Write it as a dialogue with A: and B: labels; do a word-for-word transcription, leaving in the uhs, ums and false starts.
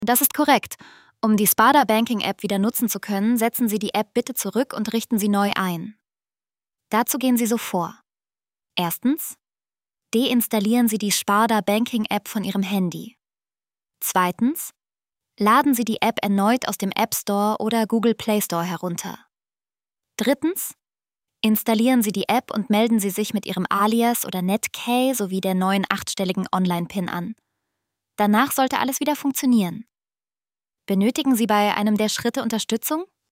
A: Das ist korrekt. Um die Sparda Banking App wieder nutzen zu können, setzen Sie die App bitte zurück und richten sie neu ein. Dazu gehen Sie so vor. Erstens. Deinstallieren Sie die Sparda Banking App von Ihrem Handy. Zweitens. Laden Sie die App erneut aus dem App Store oder Google Play Store herunter. Drittens. Installieren Sie die App und melden Sie sich mit Ihrem Alias oder Netkey sowie der neuen achtstelligen Online-Pin an. Danach sollte alles wieder funktionieren. Benötigen Sie bei einem der Schritte Unterstützung?